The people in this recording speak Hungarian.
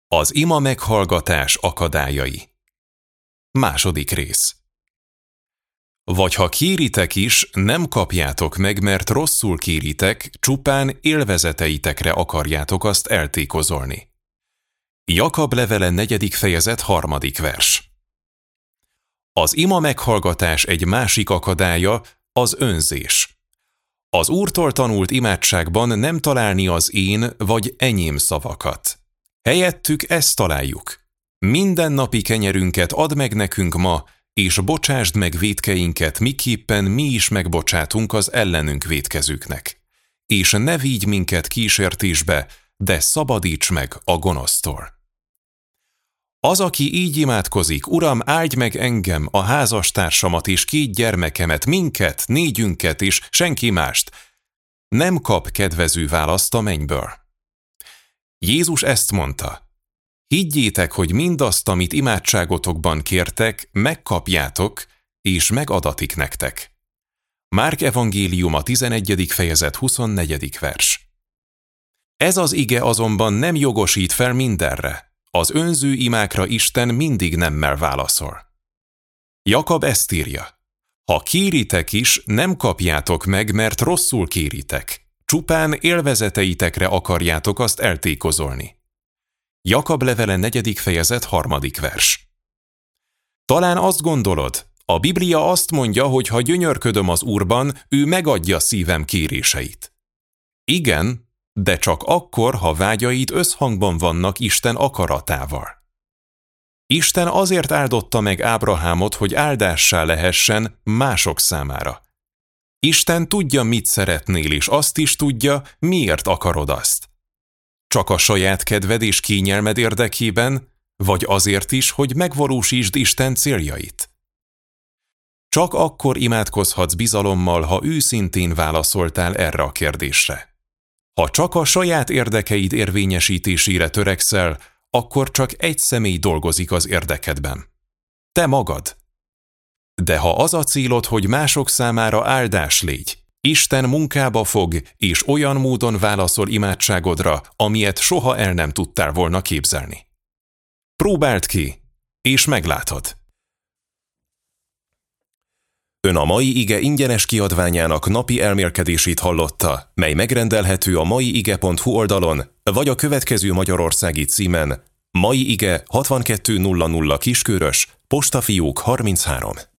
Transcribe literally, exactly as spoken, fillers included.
Az ima meghallgatás akadályai. Második rész. Vagy ha kéritek is, nem kapjátok meg, mert rosszul kéritek, csupán élvezeteitekre akarjátok azt eltékozolni. Jakab levele negyedik fejezet harmadik vers. Az ima meghallgatás egy másik akadálya az önzés. Az Úrtól tanult imádságban nem találni az én vagy enyém szavakat. Helyettük ezt találjuk. Mindennapi kenyerünket add meg nekünk ma, és bocsásd meg vétkeinket, miképpen mi is megbocsátunk az ellenünk vétkezőknek. És ne vigy minket kísértésbe, de szabadíts meg a gonosztól. Az, aki így imádkozik, Uram, áldj meg engem, a házastársamat és két gyermekemet, minket, négyünket és senki mást, nem kap kedvező választ a mennyből. Jézus ezt mondta: higgyétek, hogy mindazt, amit imádságotokban kértek, megkapjátok, és megadatik nektek. Márk evangéliuma tizenegyedik fejezet huszonnegyedik vers. Ez az ige azonban nem jogosít fel mindenre. Az önző imákra Isten mindig nemmel válaszol. Jakab ezt írja: ha kéritek is, nem kapjátok meg, mert rosszul kéritek. Csupán élvezeteitekre akarjátok azt eltékozolni. Jakab levele negyedik fejezet harmadik vers. Talán azt gondolod, a Biblia azt mondja, hogy ha gyönyörködöm az Úrban, ő megadja szívem kéréseit. Igen, de csak akkor, ha vágyaid összhangban vannak Isten akaratával. Isten azért áldotta meg Ábrahámot, hogy áldássá lehessen mások számára. Isten tudja, mit szeretnél, és azt is tudja, miért akarod azt. Csak a saját kedved és kényelmed érdekében, vagy azért is, hogy megvalósítsd Isten céljait. Csak akkor imádkozhatsz bizalommal, ha őszintén válaszoltál erre a kérdésre. Ha csak a saját érdekeid érvényesítésére törekszel, akkor csak egy személy dolgozik az érdekedben. Te magad. De ha az a célod, hogy mások számára áldás légy, Isten munkába fog, és olyan módon válaszol imádságodra, amilyet soha el nem tudtál volna képzelni. Próbáld ki, és meglátod. Ön a mai ige ingyenes kiadványának napi elmélkedését hallotta, mely megrendelhető a maiige pont hu oldalon, vagy a következő magyarországi címen: Mai Ige hatvankettő nulla nulla Kiskörös, Postafiók harminchárom.